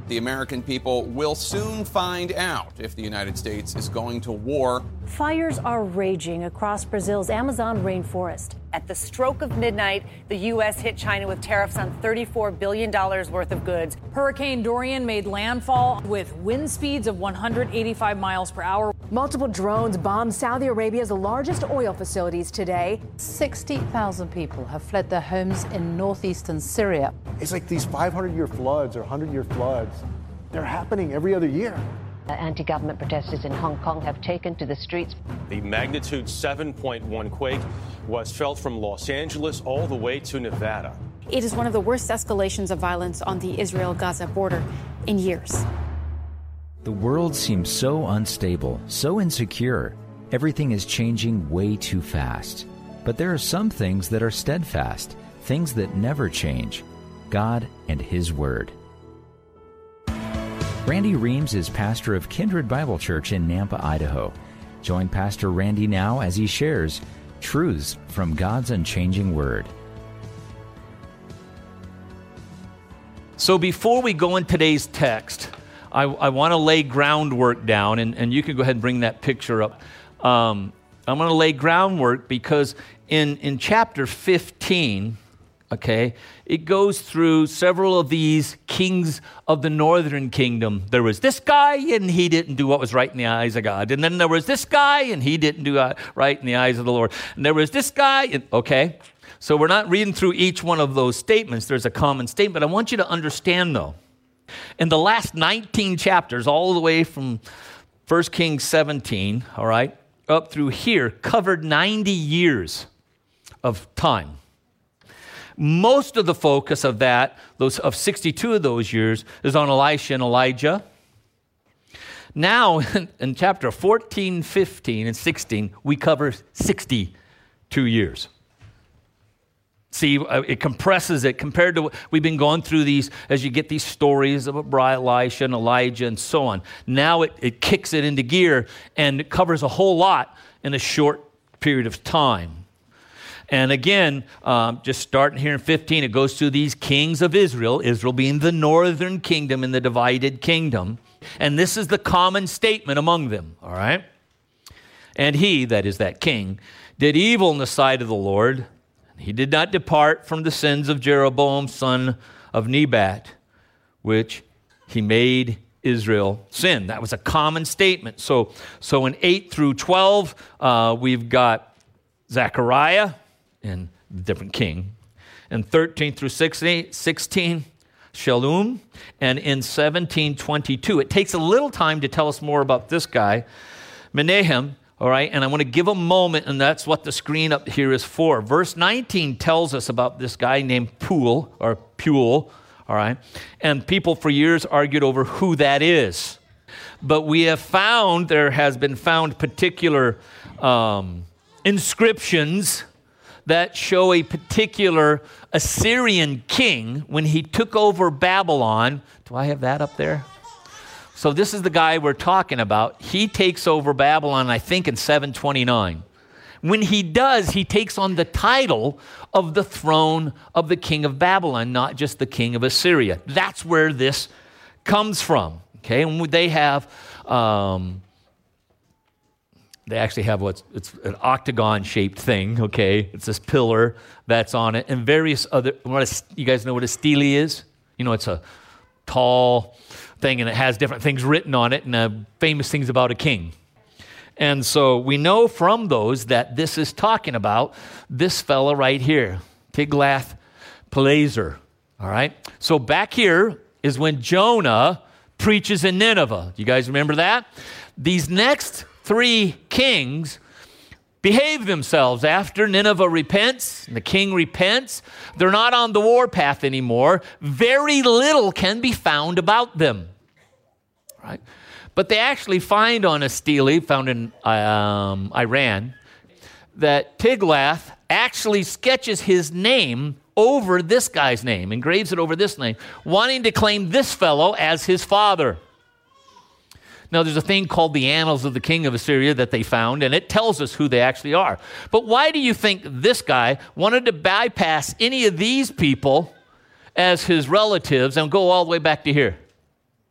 The American people will soon find out if the United States is going to war. Fires are raging across Brazil's Amazon rainforest. At the stroke of midnight, the U.S. hit China with tariffs on $34 billion worth of goods. Hurricane Dorian made landfall with wind speeds of 185 miles per hour. Multiple drones bombed Saudi Arabia's largest oil facilities today. 60,000 people have fled their homes in northeastern Syria. It's like these 500-year floods or 100-year floods, they're happening every other year. Anti-government protesters in Hong Kong have taken to the streets. The magnitude 7.1 quake was felt from Los Angeles all the way to Nevada. It is one of the worst escalations of violence on the Israel-Gaza border in years. The world seems so unstable, so insecure. Everything is changing way too fast. But there are some things that are steadfast, things that never change. God and His Word. Randy Reams is pastor of Kindred Bible Church in Nampa, Idaho. Join Pastor Randy now as he shares truths from God's unchanging Word. So before we go in today's text, I want to lay groundwork down, and you can go ahead and bring that picture up. I'm going to lay groundwork because in chapter 15, okay, it goes through several of these kings of the northern kingdom. There was this guy, and he didn't do what was right in the eyes of God. And then there was this guy, and he didn't do right in the eyes of the Lord. And there was this guy, and, okay. So we're not reading through each one of those statements. There's a common statement. I want you to understand, though, in the last 19 chapters, all the way from 1 Kings 17, all right, up through here, covered 90 years of time. Most of the focus of of 62 of those years, is on Elisha and Elijah. Now, in chapter 14, 15, and 16, we cover 62 years. See, it compresses it compared to what we've been going through these, as you get these stories of Elisha and Elijah and so on. Now it kicks it into gear, and it covers a whole lot in a short period of time. And again, just starting here in 15, it goes through these kings of Israel, Israel being the northern kingdom in the divided kingdom. And this is the common statement among them, all right? And he, that is that king, did evil in the sight of the Lord. He did not depart from the sins of Jeroboam, son of Nebat, which he made Israel sin. That was a common statement. So in 8 through 12, we've got Zechariah, and different king. And 13 through 16, Shallum. And in 17:22, it takes a little time to tell us more about this guy, Menahem, all right? And I want to give a moment, and that's what the screen up here is for. Verse 19 tells us about this guy named Pul, all right? And people for years argued over who that is. But we have found, there has been found particular inscriptions that show a particular Assyrian king when he took over Babylon. Do I have that up there? So this is the guy we're talking about. He takes over Babylon, I think, in 729. When he does, he takes on the title of the throne of the king of Babylon, not just the king of Assyria. That's where this comes from. Okay, and they have... They actually have it's an octagon-shaped thing, okay? It's this pillar that's on it, and various other, you guys know what a stele is? You know, it's a tall thing, and it has different things written on it, and famous things about a king. And so we know from those that this is talking about this fella right here, Tiglath-Pileser, all right? So back here is when Jonah preaches in Nineveh. You guys remember that? These next 3 kings behave themselves after Nineveh repents, and the king repents. They're not on the warpath anymore. Very little can be found about them, right? But they actually find on a stele found in Iran that Tiglath actually sketches his name over this guy's name, engraves it over this name, wanting to claim this fellow as his father. Now, there's a thing called the Annals of the King of Assyria that they found, and it tells us who they actually are. But why do you think this guy wanted to bypass any of these people as his relatives and go all the way back to here?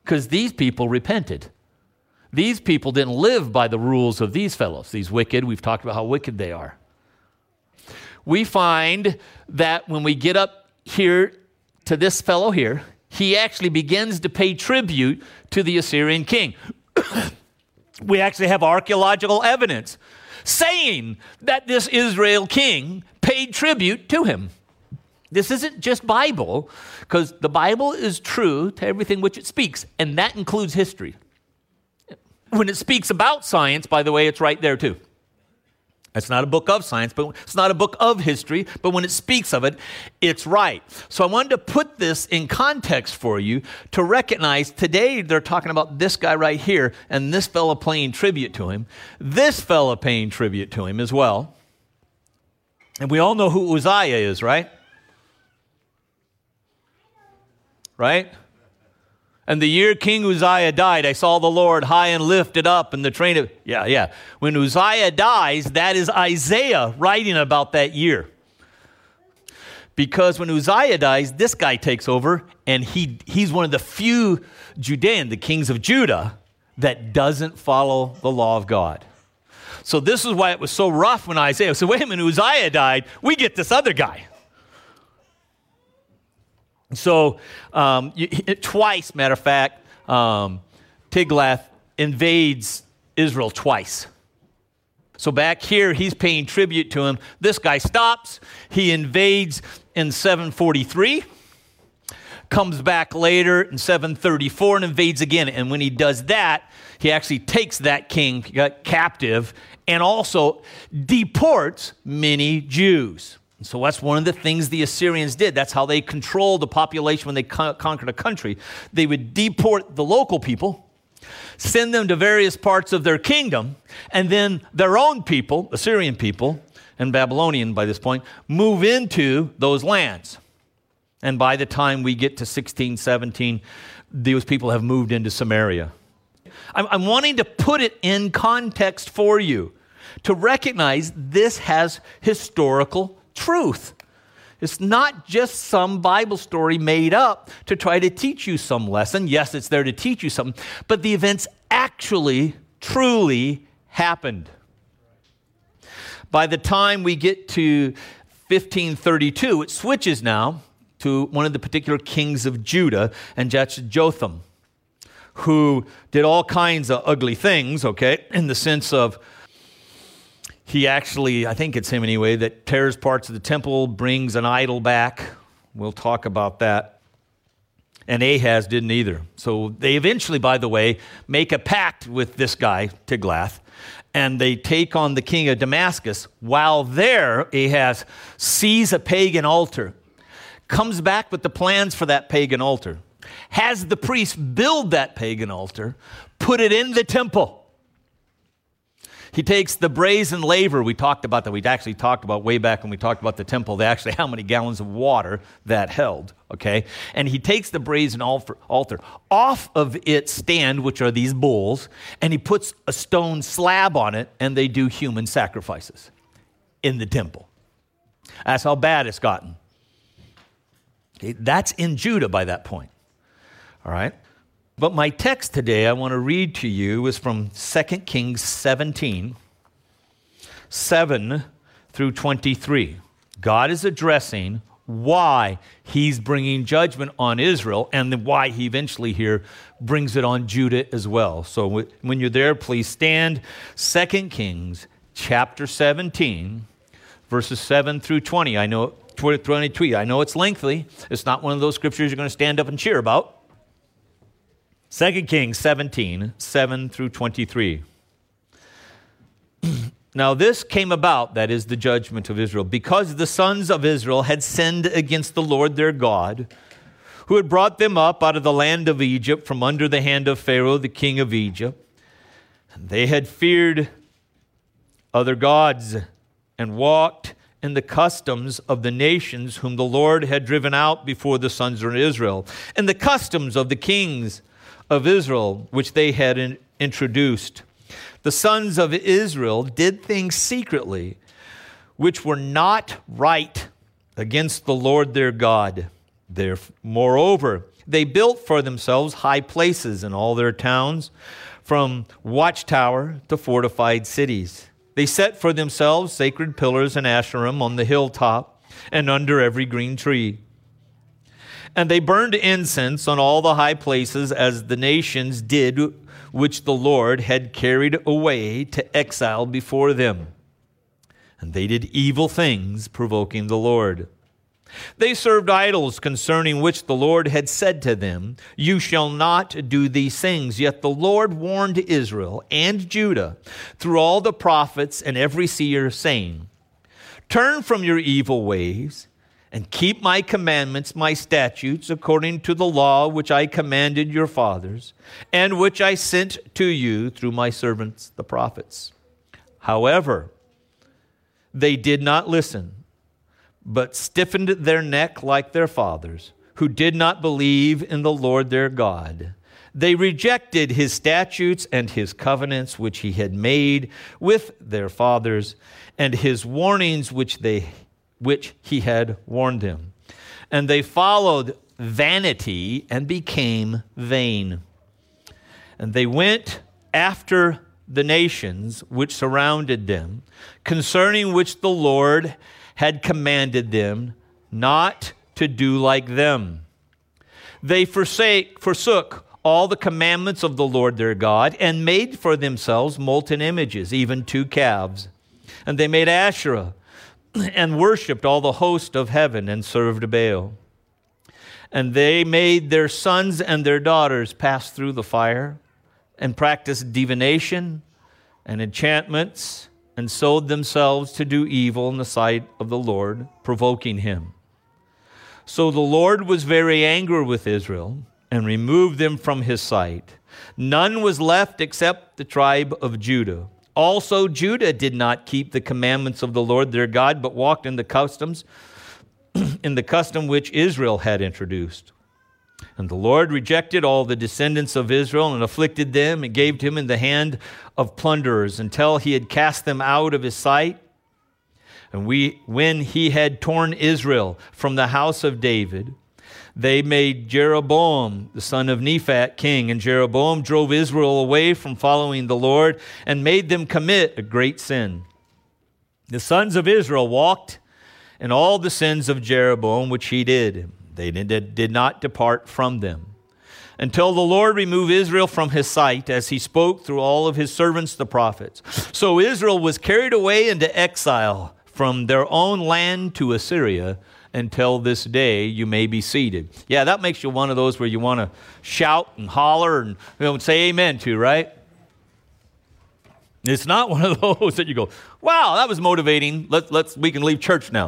because these people repented. These people didn't live by the rules of these fellows, these wicked. We've talked about how wicked they are. We find that when we get up here to this fellow here, he actually begins to pay tribute to the Assyrian king. We actually have archaeological evidence saying that this Israel king paid tribute to him. This isn't just Bible, because the Bible is true to everything which it speaks, and that includes history. When it speaks about science, by the way, it's right there too. It's not a book of science, but it's not a book of history, but when it speaks of it, it's right. So I wanted to put this in context for you to recognize today they're talking about this guy right here and this fella paying tribute to him, this fella paying tribute to him as well. And we all know who Uzziah is, right? Right? And the year King Uzziah died, I saw the Lord high and lifted up in the train of... Yeah. When Uzziah dies, that is Isaiah writing about that year. Because when Uzziah dies, this guy takes over, and he's one of the few Judean, the kings of Judah, that doesn't follow the law of God. So this is why it was so rough when Isaiah said, wait a minute, Uzziah died, we get this other guy. So twice, matter of fact, Tiglath invades Israel twice. So back here, he's paying tribute to him. This guy stops. He invades in 743, comes back later in 734 and invades again. And when he does that, he actually takes that king captive and also deports many Jews. So that's one of the things the Assyrians did. That's how they controlled the population when they conquered a country. They would deport the local people, send them to various parts of their kingdom, and then their own people, Assyrian people, and Babylonian by this point, move into those lands. And by the time we get to 1617, those people have moved into Samaria. I'm wanting to put it in context for you to recognize this has historical truth. It's not just some Bible story made up to try to teach you some lesson. Yes, it's there to teach you something, but the events actually, truly happened. By the time we get to 1532, it switches now to one of the particular kings of Judah, and that's Jotham, who did all kinds of ugly things, okay, in the sense of he actually, I think it's him anyway, that tears parts of the temple, brings an idol back. We'll talk about that. And Ahaz didn't either. So they eventually, by the way, make a pact with this guy, Tiglath, and they take on the king of Damascus. While there, Ahaz sees a pagan altar, comes back with the plans for that pagan altar, has the priests build that pagan altar, put it in the temple. He takes the brazen laver, we talked about that, we actually talked about way back when we talked about the temple, actually how many gallons of water that held, okay? And he takes the brazen altar off of its stand, which are these bowls, and he puts a stone slab on it, and they do human sacrifices in the temple. That's how bad it's gotten. Okay, that's in Judah by that point, all right? But my text today I want to read to you is from 2 Kings 17, 7 through 23. God is addressing why he's bringing judgment on Israel and then why he eventually here brings it on Judah as well. So when you're there, please stand. 2 Kings chapter 17, verses 7 through 20. I know 23. I know it's lengthy. It's not one of those scriptures you're going to stand up and cheer about. 2 Kings 17, 7 through 23. Now this came about, that is the judgment of Israel, because the sons of Israel had sinned against the Lord their God, who had brought them up out of the land of Egypt from under the hand of Pharaoh, the king of Egypt. And they had feared other gods and walked in the customs of the nations whom the Lord had driven out before the sons of Israel, and the customs of the kings of Israel, which they had introduced. The sons of Israel did things secretly, which were not right against the Lord their God. Moreover, They built for themselves high places in all their towns, from watchtower to fortified cities. They set for themselves sacred pillars and Asherim on the hilltop and under every green tree. And they burned incense on all the high places as the nations did, which the Lord had carried away to exile before them. And they did evil things, provoking the Lord. They served idols concerning which the Lord had said to them, "You shall not do these things." Yet the Lord warned Israel and Judah through all the prophets and every seer, saying, "Turn from your evil ways and keep my commandments, my statutes, according to the law which I commanded your fathers, and which I sent to you through my servants the prophets." However, they did not listen, but stiffened their neck like their fathers, who did not believe in the Lord their God. They rejected his statutes and his covenants which he had made with their fathers, and his warnings which he had warned them. And they followed vanity and became vain. And they went after the nations which surrounded them, concerning which the Lord had commanded them not to do like them. They forsook all the commandments of the Lord their God, and made for themselves molten images, even 2 calves. And they made Asherah, and worshipped all the host of heaven, and served Baal. And they made their sons and their daughters pass through the fire, and practiced divination and enchantments, and sold themselves to do evil in the sight of the Lord, provoking him. So the Lord was very angry with Israel, and removed them from his sight. None was left except the tribe of Judah. Also Judah did not keep the commandments of the Lord their God, but walked in the custom which Israel had introduced. And the Lord rejected all the descendants of Israel and afflicted them and gave them in the hand of plunderers until he had cast them out of his sight. And when he had torn Israel from the house of David, they made Jeroboam, the son of Nephat, king. And Jeroboam drove Israel away from following the Lord and made them commit a great sin. The sons of Israel walked in all the sins of Jeroboam, which he did. They did not depart from them, until the Lord removed Israel from his sight, as he spoke through all of his servants the prophets. So Israel was carried away into exile from their own land to Assyria. Until this day you may be seated. Yeah, that makes you one of those where you want to shout and holler and say amen to, right? It's not one of those that you go, wow, that was motivating. We can leave church now.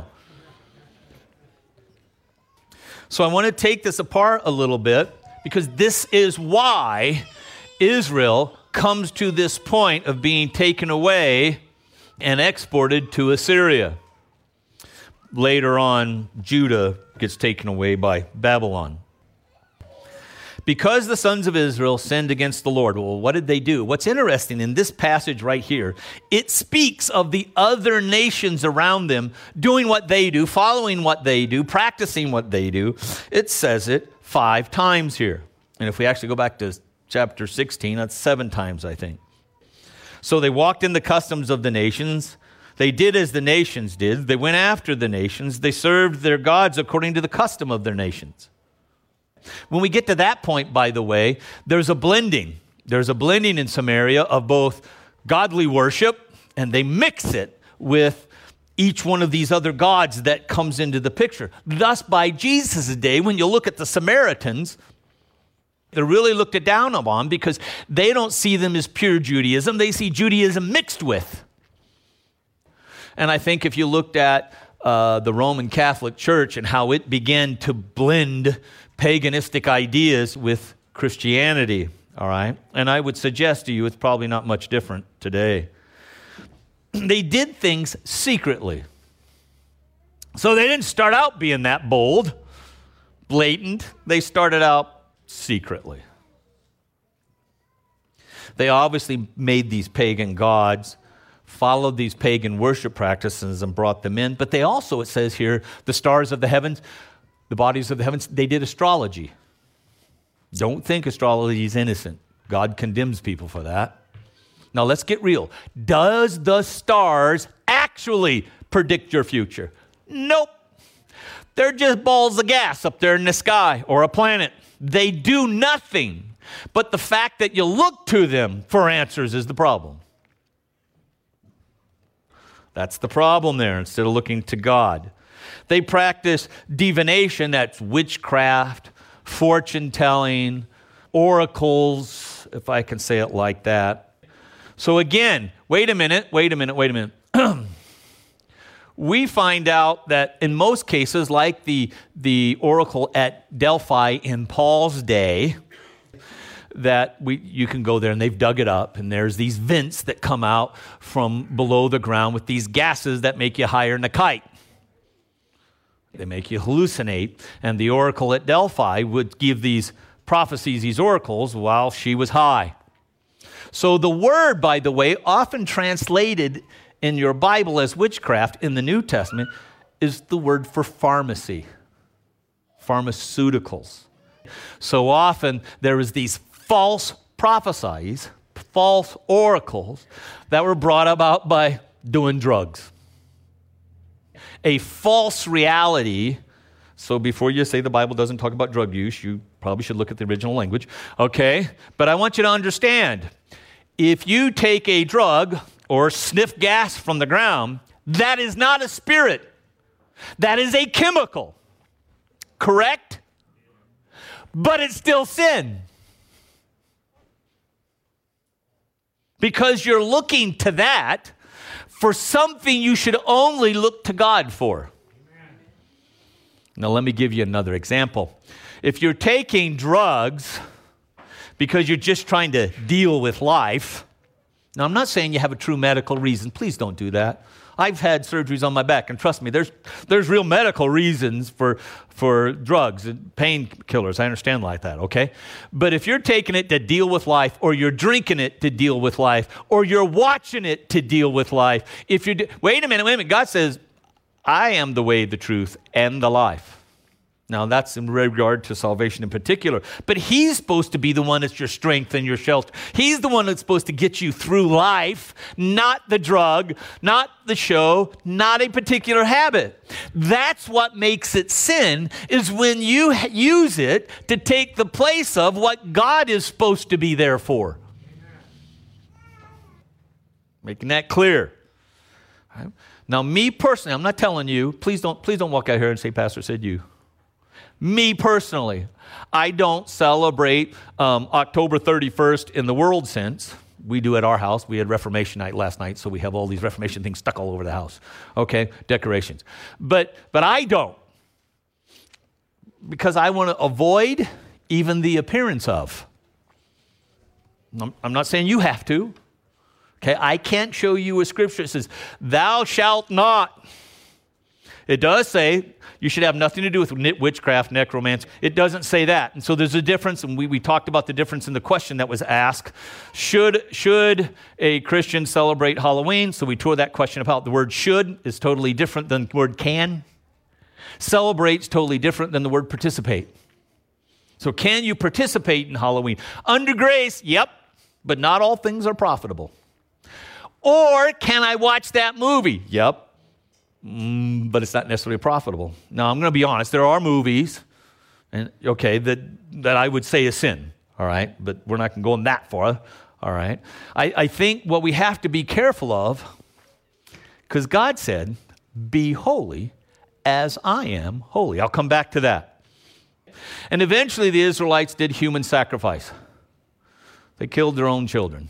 So I want to take this apart a little bit, because this is why Israel comes to this point of being taken away and exported to Assyria. Later on, Judah gets taken away by Babylon. Because the sons of Israel sinned against the Lord. Well, what did they do? What's interesting in this passage right here, it speaks of the other nations around them doing what they do, following what they do, practicing what they do. It says it 5 times here. And if we actually go back to chapter 16, that's 7 times, I think. So they walked in the customs of the nations. They did as the nations did. They went after the nations. They served their gods according to the custom of their nations. When we get to that point, by the way, there's a blending. There's a blending in Samaria of both godly worship, and they mix it with each one of these other gods that comes into the picture. Thus, by Jesus' day, when you look at the Samaritans, they're really looked down upon because they don't see them as pure Judaism. They see Judaism mixed with. And I think if you looked at the Roman Catholic Church and how it began to blend paganistic ideas with Christianity, all right? And I would suggest to you it's probably not much different today. They did things secretly. So they didn't start out being that bold, blatant. They started out secretly. They obviously made these pagan gods, followed these pagan worship practices and brought them in. But they also, it says here, the stars of the heavens, the bodies of the heavens, they did astrology. Don't think astrology is innocent. God condemns people for that. Now let's get real. Does the stars actually predict your future? Nope. They're just balls of gas up there in the sky or a planet. They do nothing. But the fact that you look to them for answers is the problem. That's the problem there, instead of looking to God. They practice divination, that's witchcraft, fortune telling, oracles, if I can say it like that. So again, wait a minute. We find out that in most cases, like the oracle at Delphi in Paul's day, that you can go there and they've dug it up, and there's these vents that come out from below the ground with these gases that make you higher than a kite. They make you hallucinate, and the oracle at Delphi would give these prophecies, these oracles, while she was high. So the word, by the way, often translated in your Bible as witchcraft in the New Testament is the word for pharmacy, pharmaceuticals. So often there is these false prophecies, false oracles that were brought about by doing drugs. A false reality. So before you say the Bible doesn't talk about drug use, you probably should look at the original language, okay? But I want you to understand, if you take a drug or sniff gas from the ground, that is not a spirit. That is a chemical. Correct? But it's still sin. Because you're looking to that for something you should only look to God for. Now, let me give you another example. If you're taking drugs because you're just trying to deal with life, now I'm not saying you have a true medical reason. Please don't do that. I've had surgeries on my back, and trust me, there's real medical reasons for drugs and painkillers. I understand like that, okay? But if you're taking it to deal with life, or you're drinking it to deal with life, or you're watching it to deal with life, wait a minute. God says, I am the way, the truth, and the life. Now, that's in regard to salvation in particular. But he's supposed to be the one that's your strength and your shelter. He's the one that's supposed to get you through life, not the drug, not the show, not a particular habit. That's what makes it sin, is when you use it to take the place of what God is supposed to be there for. Making that clear. Right? Now, me personally, I'm not telling you, please don't walk out here and say, Pastor said you. Me personally, I don't celebrate October 31st in the world sense. We do at our house. We had Reformation night last night, so we have all these Reformation things stuck all over the house. Okay, decorations. But I don't, because I want to avoid even the appearance of. I'm not saying you have to. Okay, I can't show you a scripture that says, thou shalt not. It does say you should have nothing to do with witchcraft, necromancy. It doesn't say that. And so there's a difference, and we talked about the difference in the question that was asked. Should a Christian celebrate Halloween? So we tore that question apart. The word should is totally different than the word can. Celebrate's totally different than the word participate. So can you participate in Halloween? Under grace, yep, but not all things are profitable. Or can I watch that movie? Yep. But it's not necessarily profitable. Now, I'm going to be honest. There are movies, that I would say is sin, all right? But we're not going to go in that far, all right? I think what we have to be careful of, because God said, be holy as I am holy. I'll come back to that. And eventually the Israelites did human sacrifice. They killed their own children.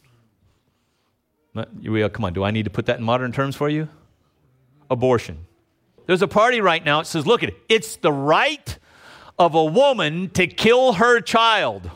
Come on, do I need to put that in modern terms for you? Abortion. There's a party right now that says, look at it. It's the right of a woman to kill her child.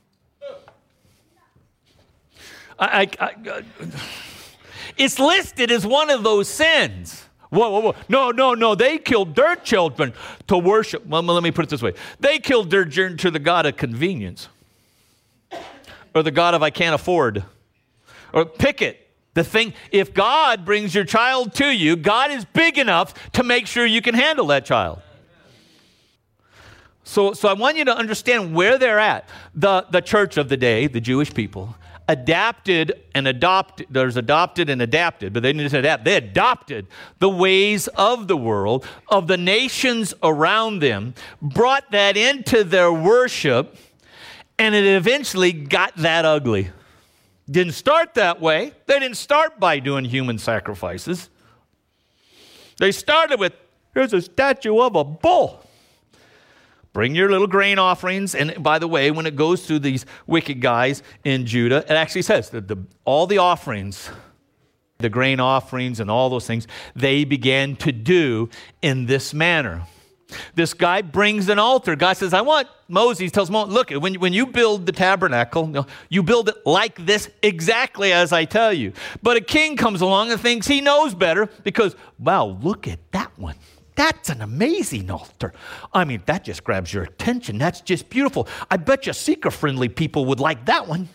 It's listed as one of those sins. Whoa. No. They killed their children to worship. Well, let me put it this way. They killed their children to the God of convenience. Or the God of I can't afford. Or pick it. The thing, if God brings your child to you, God is big enough to make sure you can handle that child. So I want you to understand where they're at. The church of the day, the Jewish people, adapted and adopted. There's adopted and adapted, but they didn't just adapt. They adopted the ways of the world, of the nations around them, brought that into their worship, and it eventually got that ugly. Didn't start that way. They didn't start by doing human sacrifices. They started with, here's a statue of a bull. Bring your little grain offerings. And by the way, when it goes through these wicked guys in Judah, it actually says that all the offerings, the grain offerings and all those things, they began to do in this manner. This guy brings an altar. God says, Moses tells Moses, look, when you build the tabernacle, you build it like this exactly as I tell you. But a king comes along and thinks he knows better because, wow, look at that one. That's an amazing altar. I mean, that just grabs your attention. That's just beautiful. I bet you seeker-friendly people would like that one.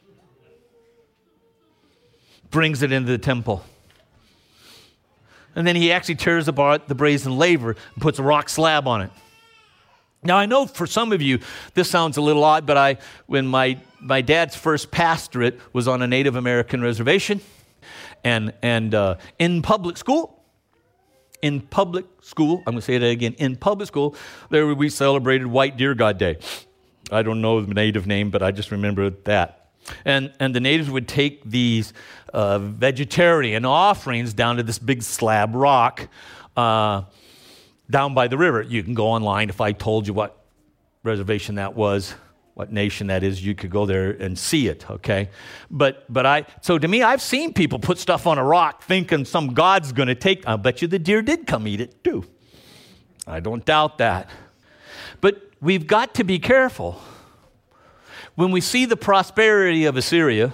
Brings it into the temple. And then he actually tears apart the brazen laver and puts a rock slab on it. Now, I know for some of you, this sounds a little odd, but when my dad's first pastorate was on a Native American reservation, and in public school, I'm going to say that again, in public school, there we celebrated White Deer God Day. I don't know the native name, but I just remember that. And the natives would take these vegetarian offerings down to this big slab rock down by the river. You can go online. If I told you what reservation that was, what nation that is, you could go there and see it, okay? So to me, I've seen people put stuff on a rock thinking some God's going to take. I'll bet you the deer did come eat it too. I don't doubt that. But we've got to be careful. When we see the prosperity of Assyria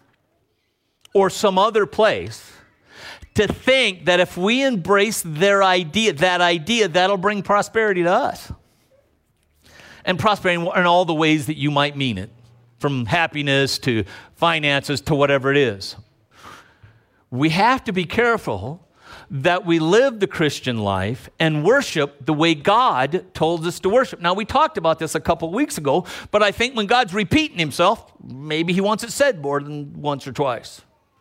or some other place, to think that if we embrace that idea, that'll bring prosperity to us. And prosperity in all the ways that you might mean it, from happiness to finances to whatever it is. We have to be careful that we live the Christian life and worship the way God told us to worship. Now, we talked about this a couple of weeks ago, but I think when God's repeating himself, maybe he wants it said more than once or twice.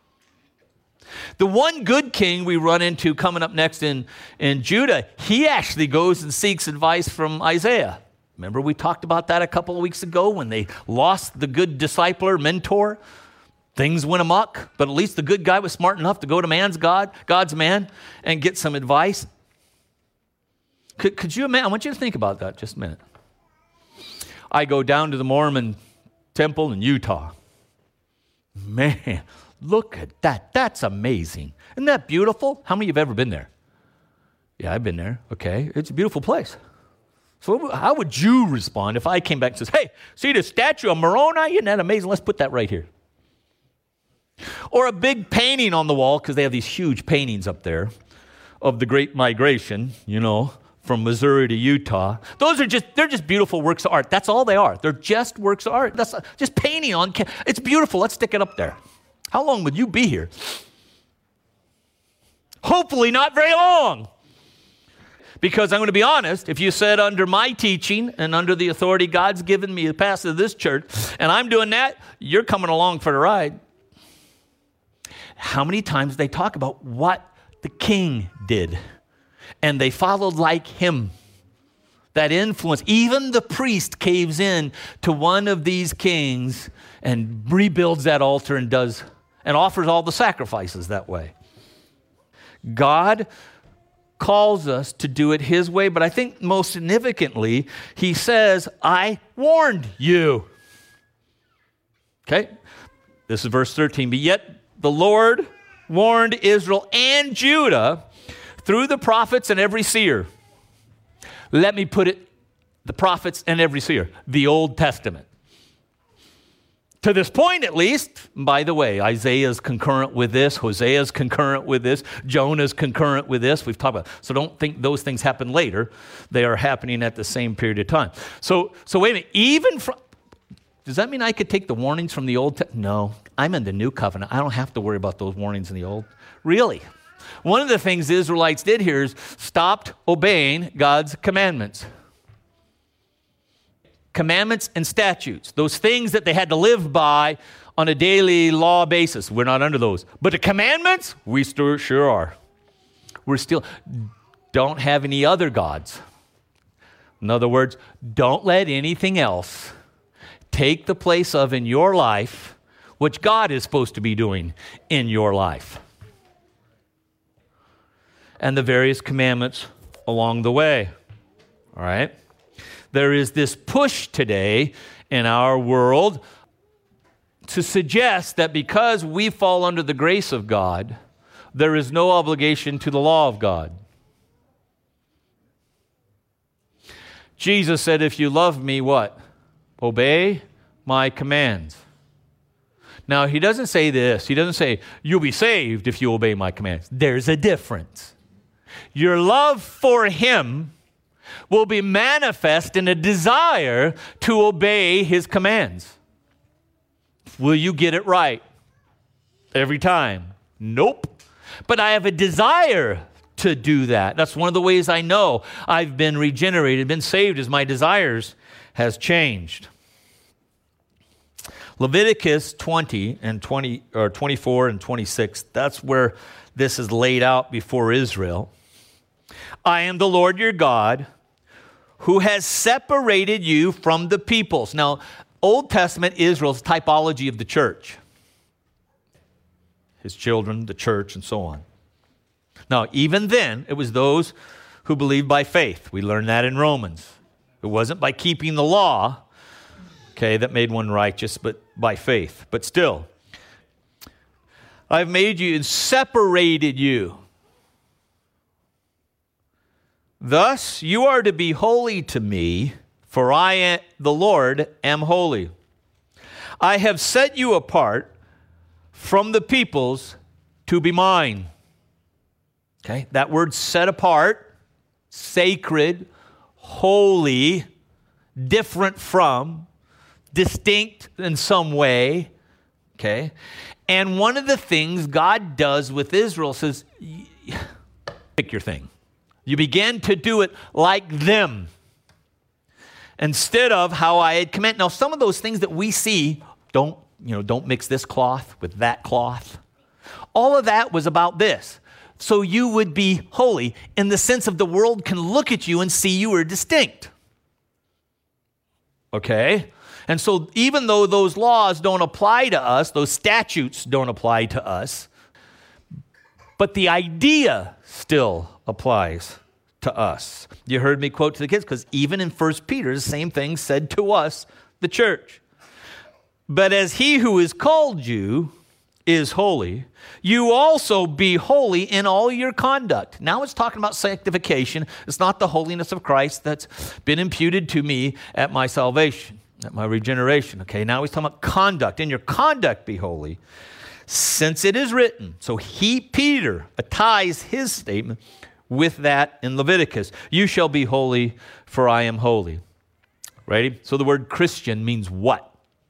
The one good king we run into coming up next in Judah, he actually goes and seeks advice from Isaiah. Remember we talked about that a couple of weeks ago when they lost the good discipler, mentor. Things went amok, but at least the good guy was smart enough to go to God's man, and get some advice. Could you imagine? I want you to think about that just a minute. I go down to the Mormon temple in Utah. Man, look at that. That's amazing. Isn't that beautiful? How many of you have ever been there? Yeah, I've been there. Okay, it's a beautiful place. So how would you respond if I came back and says, hey, see the statue of Moroni? Isn't that amazing? Let's put that right here. Or a big painting on the wall, because they have these huge paintings up there of the Great Migration, from Missouri to Utah. They're just beautiful works of art. That's all they are. They're just works of art. That's just painting on. It's beautiful. Let's stick it up there. How long would you be here? Hopefully not very long. Because I'm going to be honest, if you said under my teaching and under the authority God's given me as pastor of this church, and I'm doing that, you're coming along for the ride. How many times they talk about what the king did, and they followed like him. That influence, even the priest caves in to one of these kings and rebuilds that altar and offers all the sacrifices that way. God calls us to do it his way, but I think most significantly, he says, I warned you. Okay? This is verse 13. But yet the Lord warned Israel and Judah through the prophets and every seer. Let me put it, the prophets and every seer, the Old Testament. To this point, at least, by the way, Isaiah's concurrent with this, Hosea's concurrent with this, Jonah's concurrent with this. We've talked about it. So don't think those things happen later. They are happening at the same period of time. So wait a minute. Does that mean I could take the warnings from the Old Testament? No, I'm in the New Covenant. I don't have to worry about those warnings in the Old. Really? One of the things the Israelites did here is stopped obeying God's commandments. Commandments and statutes, those things that they had to live by on a daily law basis. We're not under those. But the commandments, we sure are. We're still, don't have any other gods. In other words, don't let anything else take the place of in your life what God is supposed to be doing in your life. And the various commandments along the way. All right? There is this push today in our world to suggest that because we fall under the grace of God, there is no obligation to the law of God. Jesus said, if you love me, what? Obey my commands. Now, he doesn't say this. He doesn't say, you'll be saved if you obey my commands. There's a difference. Your love for him will be manifest in a desire to obey his commands. Will you get it right every time? Nope. But I have a desire to do that. That's one of the ways I know I've been regenerated, been saved, as my desires has changed. Leviticus 20 and 20 or 24 and 26, that's where this is laid out before Israel. I am the Lord your God, who has separated you from the peoples. Now, Old Testament Israel's typology of the church. His children, the church, and so on. Now, even then, it was those who believed by faith. We learned that in Romans. It wasn't by keeping the law, okay, that made one righteous, but by faith. But still, I've made you and separated you. Thus, you are to be holy to me, for I, the Lord, am holy. I have set you apart from the peoples to be mine. Okay, that word set apart, sacred, holy, different from, distinct in some way. Okay, and one of the things God does with Israel says, pick your thing. You begin to do it like them instead of how I had commanded. Now, some of those things that we see, don't mix this cloth with that cloth. All of that was about this. So you would be holy in the sense of the world can look at you and see you are distinct. Okay? And so even though those laws don't apply to us, those statutes don't apply to us, but the idea still applies to us. You heard me quote to the kids, because even in 1 Peter, the same thing said to us, the church. But as he who has called you is holy, you also be holy in all your conduct. Now it's talking about sanctification. It's not the holiness of Christ that's been imputed to me at my salvation, at my regeneration. Okay, now he's talking about conduct. In your conduct be holy, since it is written. So Peter ties his statement with that in Leviticus. You shall be holy, for I am holy. Ready? So the word Christian means what?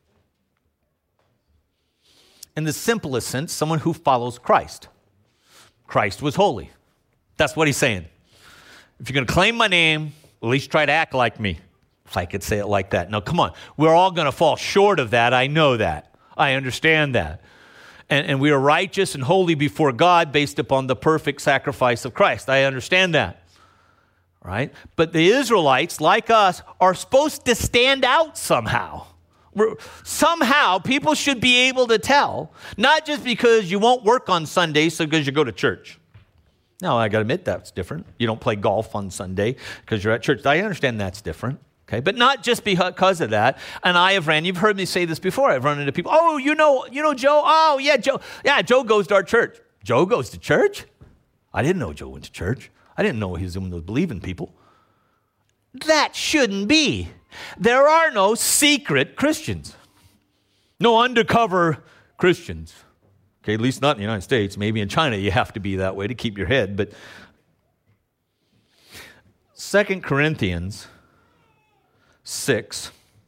In the simplest sense, someone who follows Christ. Christ was holy. That's what he's saying. If you're going to claim my name, at least try to act like me. If I could say it like that. Now, come on. We're all going to fall short of that. I know that. I understand that. And we are righteous and holy before God based upon the perfect sacrifice of Christ. I understand that. Right? But the Israelites, like us, are supposed to stand out somehow. Somehow, people should be able to tell, not just because you won't work on Sundays, so because you go to church. Now, I got to admit that's different. You don't play golf on Sunday because you're at church. I understand that's different. Okay, but not just because of that. And you've heard me say this before. I've run into people. Oh, you know Joe. Oh, yeah, Joe. Yeah, Joe goes to our church. Joe goes to church? I didn't know Joe went to church. I didn't know he was one of those believing people. That shouldn't be. There are no secret Christians. No undercover Christians. Okay, at least not in the United States. Maybe in China you have to be that way to keep your head. But 2 Corinthians 6,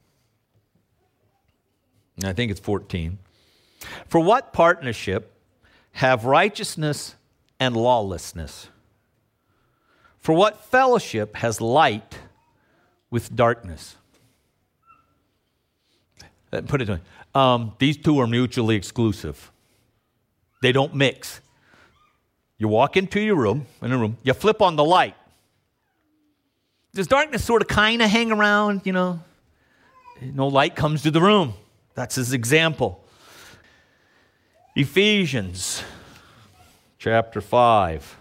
and I think it's 14. For what partnership have righteousness and lawlessness? For what fellowship has light with darkness? put it these two are mutually exclusive. They don't mix. You walk into your room, you flip on the light. Does darkness sort of kind of hang around, No light comes to the room. That's his example. Ephesians chapter 5,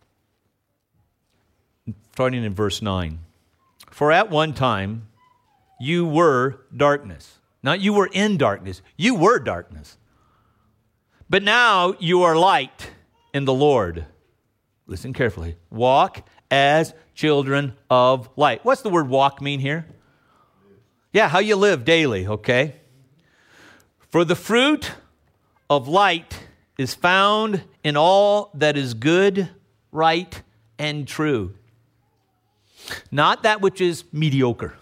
starting in verse 9. For at one time you were darkness. Not you were in darkness. You were darkness. But now you are light in the Lord. Listen carefully. Walk as children of light. What's the word walk mean here? Yeah, how you live daily, okay? For the fruit of light is found in all that is good, right, and true. Not that which is mediocre.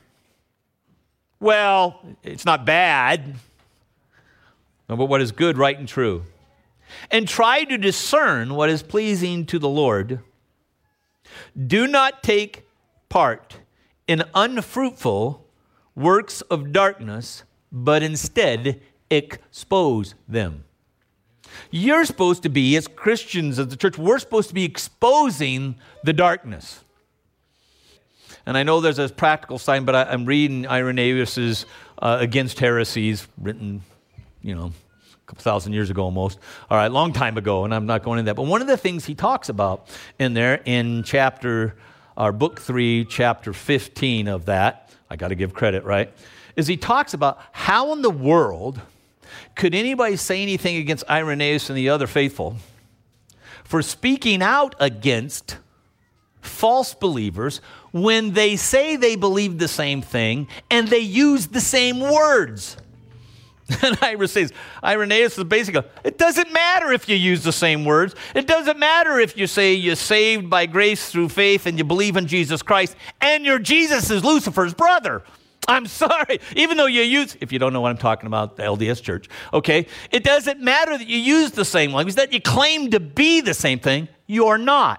Well, it's not bad, but what is good, right, and true. And try to discern what is pleasing to the Lord. Do not take part in unfruitful works of darkness, but instead expose them. You're supposed to be, as Christians of the church, we're supposed to be exposing the darkness. And I know there's a practical sign, but I'm reading Irenaeus' Against Heresies, written, a couple thousand years ago almost. All right, long time ago, and I'm not going into that. But one of the things he talks about in there in book 3, chapter 15 of that, I got to give credit, right, is he talks about how in the world could anybody say anything against Irenaeus and the other faithful for speaking out against false believers when they say they believe the same thing and they use the same words. And Irenaeus is basically, it doesn't matter if you use the same words. It doesn't matter if you say you're saved by grace through faith and you believe in Jesus Christ and your Jesus is Lucifer's brother. I'm sorry. Even though if you don't know what I'm talking about, the LDS Church, okay? It doesn't matter that you use the same language, that you claim to be the same thing. You're not.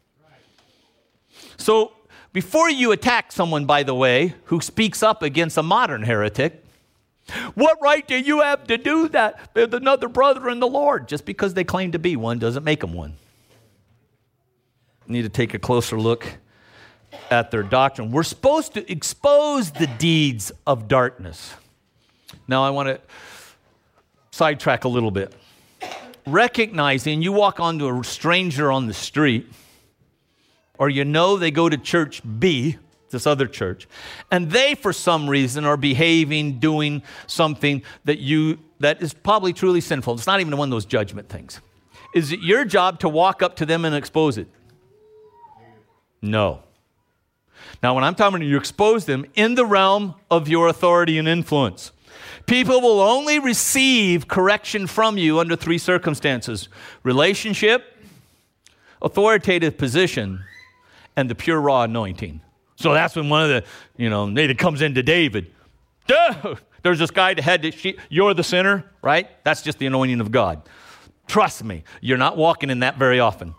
So before you attack someone, by the way, who speaks up against a modern heretic, what right do you have to do that with another brother in the Lord? Just because they claim to be one doesn't make them one. You need to take a closer look at their doctrine. We're supposed to expose the deeds of darkness. Now I want to sidetrack a little bit. Recognizing you walk onto a stranger on the street, or they go to church B, this other church, and they for some reason are behaving, doing something that is probably truly sinful. It's not even one of those judgment things. Is it your job to walk up to them and expose it? No. Now, when I'm talking about you expose them in the realm of your authority and influence, people will only receive correction from you under 3 circumstances: relationship, authoritative position, and the pure raw anointing. So that's when one of the, Nathan comes into David. Duh! There's this guy that had this sheep. You're the sinner, right? That's just the anointing of God. Trust me, you're not walking in that very often.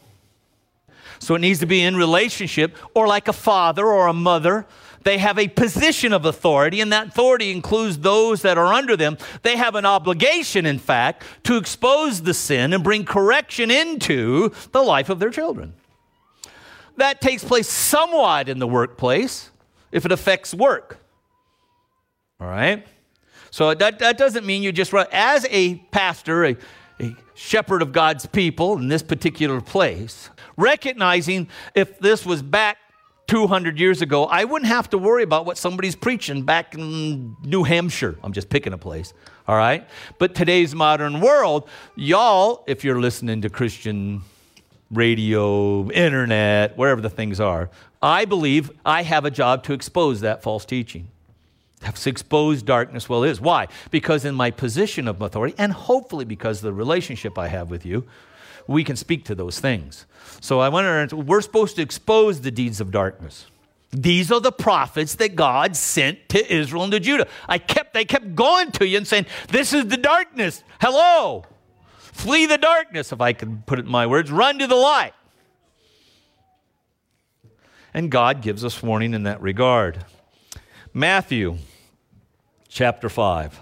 So it needs to be in relationship, or like a father or a mother. They have a position of authority, and that authority includes those that are under them. They have an obligation, in fact, to expose the sin and bring correction into the life of their children. That takes place somewhat in the workplace if it affects work. All right? So that doesn't mean you just run. As a pastor, a shepherd of God's people in this particular place, recognizing if this was back 200 years ago, I wouldn't have to worry about what somebody's preaching back in New Hampshire. I'm just picking a place. All right? But today's modern world, y'all, if you're listening to Christian radio, internet, wherever the things are, I believe I have a job to expose that false teaching. To expose darkness well is. Why? Because in my position of authority, and hopefully because of the relationship I have with you, we can speak to those things. So I wonder, we're supposed to expose the deeds of darkness. These are the prophets that God sent to Israel and to Judah. They kept going to you and saying, this is the darkness. Hello. Flee the darkness, if I can put it in my words. Run to the light. And God gives us warning in that regard. Matthew chapter 5.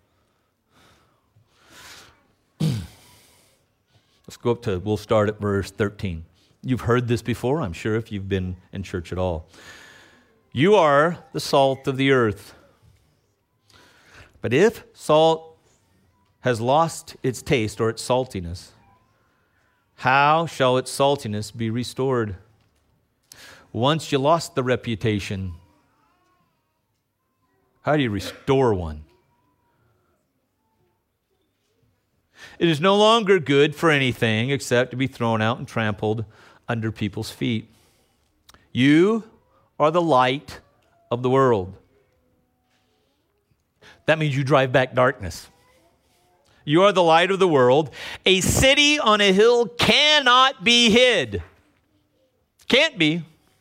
Let's go up to, we'll start at verse 13. You've heard this before, I'm sure, if you've been in church at all. You are the salt of the earth. But if salt has lost its taste or its saltiness, how shall its saltiness be restored? Once you lost the reputation, how do you restore one? It is no longer good for anything except to be thrown out and trampled under people's feet. You are the light of the world. That means you drive back darkness. You are the light of the world. A city on a hill cannot be hid. Can't be.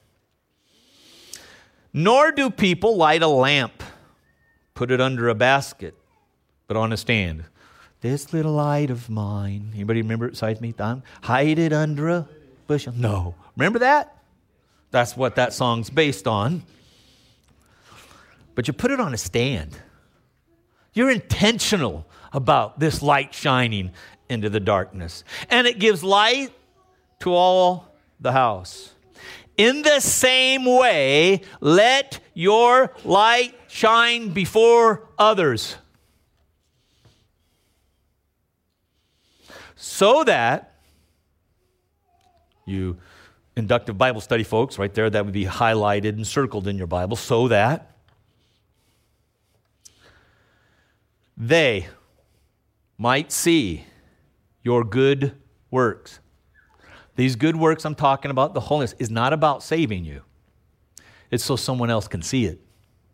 Nor do people light a lamp, put it under a basket, but on a stand. This little light of mine. Anybody remember it besides me? Hide it under a bushel. No. Remember that? That's what that song's based on. But you put it on a stand. You're intentional about this light shining into the darkness. And it gives light to all the house. In the same way, let your light shine before others, so that you inductive Bible study folks, right there, that would be highlighted and circled in your Bible, so that they might see your good works. These good works I'm talking about, the holiness, is not about saving you. It's so someone else can see it.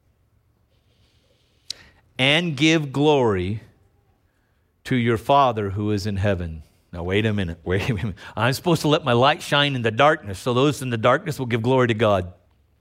And give glory to your Father who is in heaven. Now, wait a minute. I'm supposed to let my light shine in the darkness, so those in the darkness will give glory to God.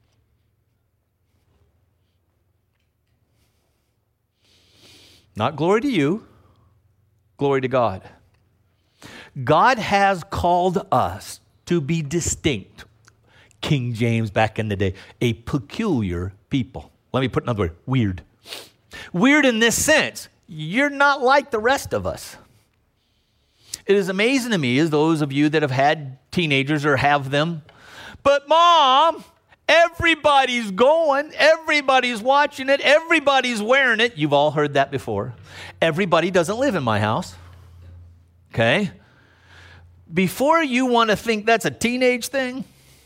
Not glory to you, glory to God. God has called us to be distinct. King James back in the day, a peculiar people. Let me put another word, weird. Weird in this sense, you're not like the rest of us. It is amazing to me, as those of you that have had teenagers or have them, but Mom, everybody's going, everybody's watching it, everybody's wearing it. You've all heard that before. Everybody doesn't live in my house. Okay? Before you want to think that's a teenage thing,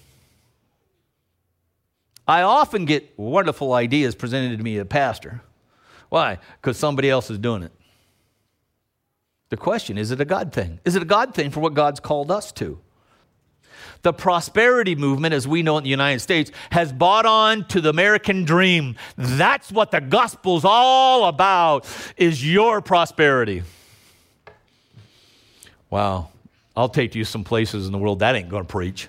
I often get wonderful ideas presented to me as a pastor. Why? Because somebody else is doing it. The question, is it a God thing? Is it a God thing for what God's called us to? The prosperity movement, as we know in the United States, has bought on to the American dream. That's what the gospel's all about, is your prosperity. Wow. I'll take you some places in the world that ain't going to preach.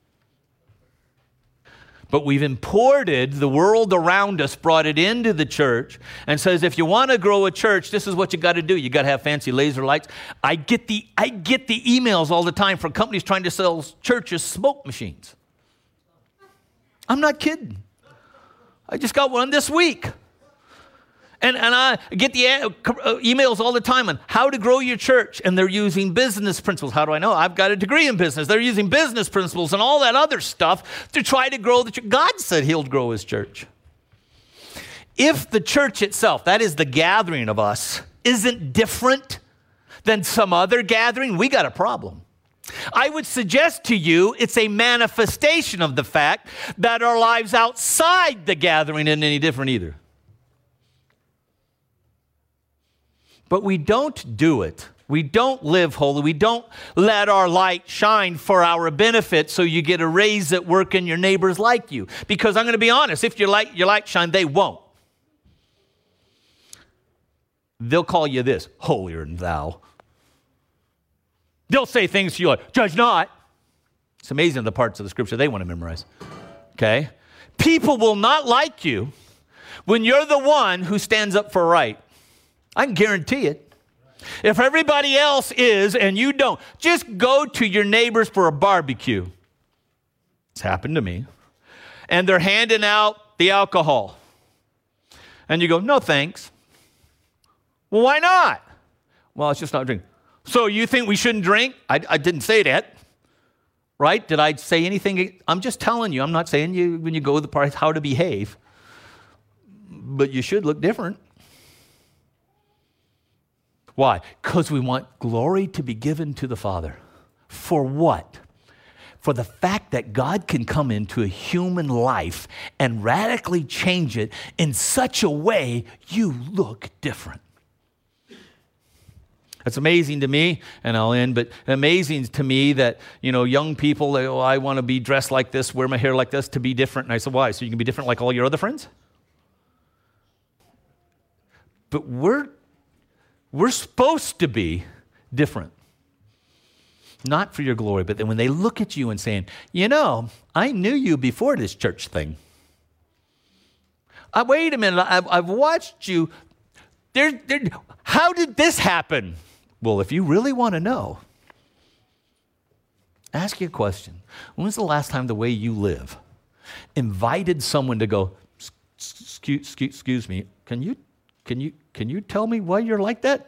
But we've imported the world around us, brought it into the church, and says if you want to grow a church, this is what you got to do. You got to have fancy laser lights. I get the emails all the time from companies trying to sell churches smoke machines. I'm not kidding. I just got one this week. And I get the emails all the time on how to grow your church, and they're using business principles. How do I know? I've got a degree in business. They're using business principles and all that other stuff to try to grow the church. God said he'll grow his church. If the church itself, that is the gathering of us, isn't different than some other gathering, we got a problem. I would suggest to you it's a manifestation of the fact that our lives outside the gathering isn't any different either. But we don't do it. We don't live holy. We don't let our light shine for our benefit so you get a raise at work and your neighbors like you. Because I'm going to be honest, if your light shine, they won't. They'll call you this, holier than thou. They'll say things to you like, judge not. It's amazing the parts of the scripture they want to memorize. Okay? People will not like you when you're the one who stands up for right. I can guarantee it. If everybody else is and you don't, just go to your neighbors for a barbecue. It's happened to me. And they're handing out the alcohol. And you go, no thanks. Well, why not? Well, it's just not drinking. So you think we shouldn't drink? I didn't say that. Right? Did I say anything? I'm just telling you. I'm not saying you, when you go to the party, how to behave. But you should look different. Why? Because we want glory to be given to the Father. For what? For the fact that God can come into a human life and radically change it in such a way you look different. It's amazing to me, and I'll end, but amazing to me that, young people, they, I want to be dressed like this, wear my hair like this to be different. And I said, why? So you can be different like all your other friends? But we're supposed to be different. Not for your glory, but then when they look at you and saying, I knew you before this church thing. Wait a minute, I've watched you. How did this happen? Well, if you really want to know, ask you a question. When was the last time the way you live invited someone to go, excuse me, can you tell me why you're like that?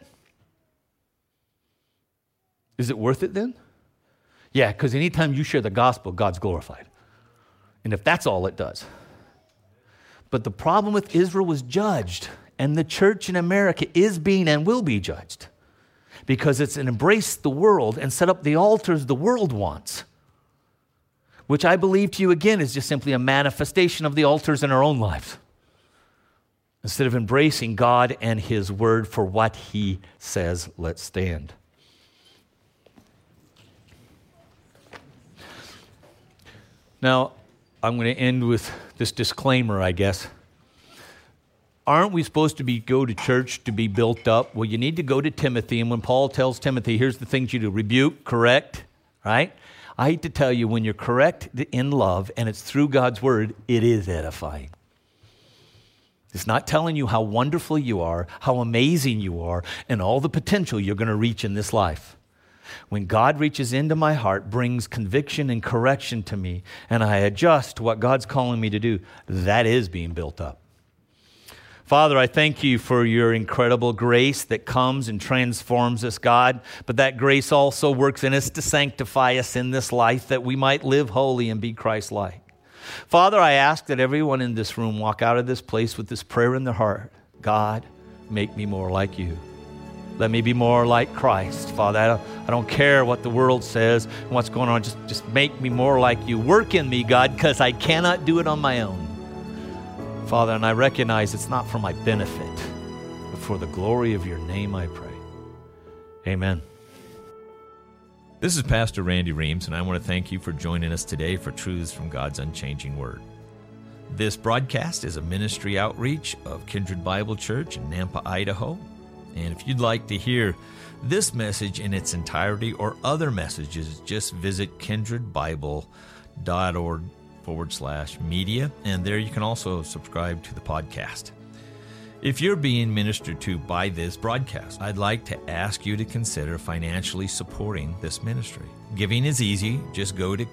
Is it worth it then? Yeah, because anytime you share the gospel, God's glorified. And if that's all it does. But the problem with Israel was judged, and the church in America is being and will be judged because it's embraced the world and set up the altars the world wants, which I believe to you again is just simply a manifestation of the altars in our own lives. Instead of embracing God and His Word for what He says, let's stand. Now, I'm going to end with this disclaimer, I guess. Aren't we supposed to go to church to be built up? Well, you need to go to Timothy, and when Paul tells Timothy, here's the things you do: rebuke, correct, right? I hate to tell you, when you're correct in love, and it's through God's Word, it is edifying. It's not telling you how wonderful you are, how amazing you are, and all the potential you're going to reach in this life. When God reaches into my heart, brings conviction and correction to me, and I adjust to what God's calling me to do, that is being built up. Father, I thank you for your incredible grace that comes and transforms us, God, but that grace also works in us to sanctify us in this life that we might live holy and be Christ-like. Father, I ask that everyone in this room walk out of this place with this prayer in their heart. God, make me more like you. Let me be more like Christ. Father, I don't care what the world says and what's going on. Just make me more like you. Work in me, God, because I cannot do it on my own. Father, and I recognize it's not for my benefit, but for the glory of your name, I pray. Amen. This is Pastor Randy Reams, and I want to thank you for joining us today for Truths from God's Unchanging Word. This broadcast is a ministry outreach of Kindred Bible Church in Nampa, Idaho. And if you'd like to hear this message in its entirety or other messages, just visit kindredbible.org/media, and there you can also subscribe to the podcast. If you're being ministered to by this broadcast, I'd like to ask you to consider financially supporting this ministry. Giving is easy. Just go to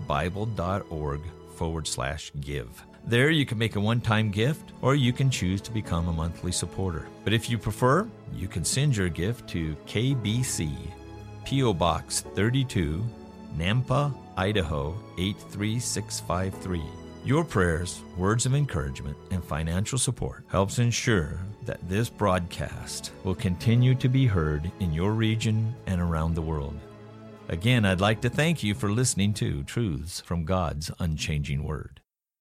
kindredbible.org/give. There you can make a one-time gift, or you can choose to become a monthly supporter. But if you prefer, you can send your gift to KBC, P.O. Box 32, Nampa, Idaho 83653. Your prayers, words of encouragement, and financial support helps ensure that this broadcast will continue to be heard in your region and around the world. Again, I'd like to thank you for listening to Truths from God's Unchanging Word.